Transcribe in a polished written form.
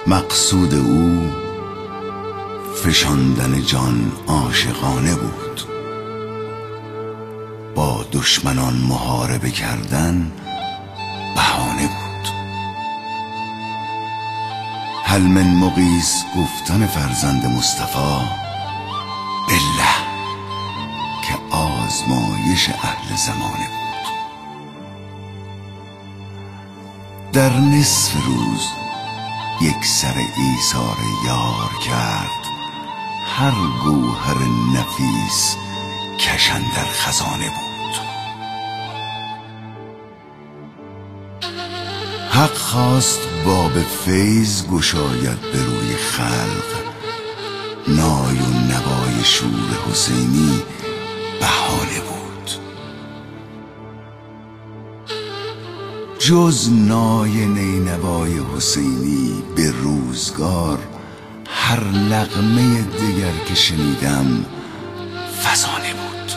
مقصود او فشاندن جان عاشقانه بود، با دشمنان محاربه کردن بهانه بود. هل من مغیث گفتن فرزند مصطفی بالله که آزمایش اهل زمانه بود. در نصف روز یک سر ایثار یار کرد، هر گوهر نفیس کشن در خزانه بود. حق خواست باب فیض گشاید به روی خلق، نای و نوای شور حسینی بهانه بود. جز نای نینوای حسینی به روزگار هر نغمه دیگر که شنیدم فسانه بود.